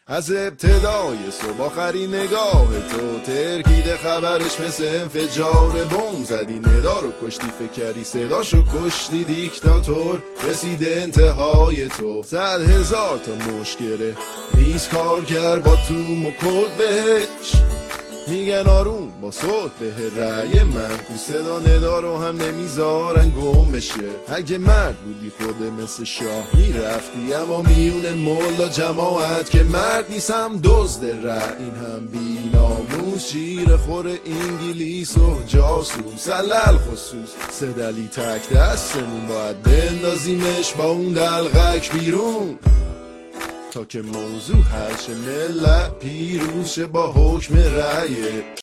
از ابتدای صبح آخرین نگاه تو ترکیده خبرش مثل انفجار بمب زدی ندا رو کشتی فکری صداشو کشتی دیکتاتور رسیده انتهای تو 100,000 تا مشکله نیست کارگر با توم و کد بهش میگن آروم با صوت به رأی من تو صدا ندا رو هم نمیذارن گم بشه اگه مرد بودی خود مثل شاه میرفتی اما میون مولا جماعت که مرد نیستم دزد رأی این هم بی ناموس شیر خور انگلیس و جاسوس علل خصوص سدلی تک دستمون باید بندازیمش با اون دلغک بیرون تا که موضوع حل شه ملت پیروز شه با حکم رأی